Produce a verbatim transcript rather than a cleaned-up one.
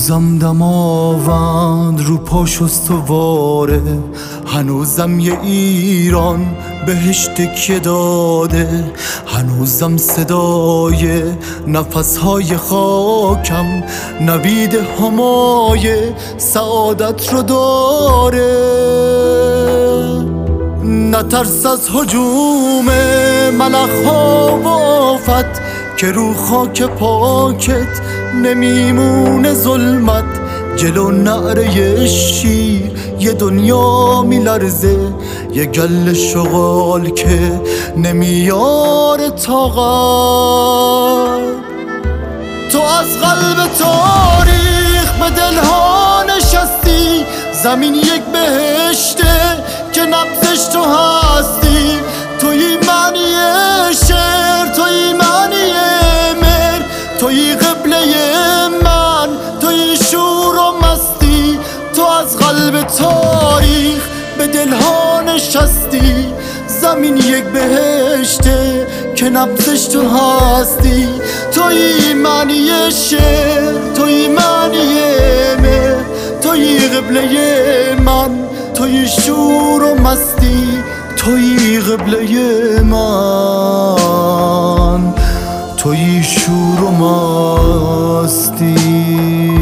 هنوزم دماوند رو پاش استواره، هنوزم یه ایران بهش تکیه داده، هنوزم صدای نفسهای خاکم نوید همای سعادت رو داره. نترس از هجوم ملخ‌ها و آفت که رو خاک پاکت نمیمونه ظلمت. جلو نعره شیر یه دنیا میلرزه، یه گل شغال که نمیاره طاقت. تو از قلب تاریخ به دلها نشستی، زمین یک بهشته که نبضش تو هستی. توی معنی شعر، توی معنی مهر، توی قبله من، توی شور و مستی. تو از قلب تاریخ به دلها نشستی، زمین یک بهشته که نبضش تو هستی. توی معنی شعر، توی معنی مهر، توی قبله من، توی شور و مستی. توی قبله من، توی شور و مستی.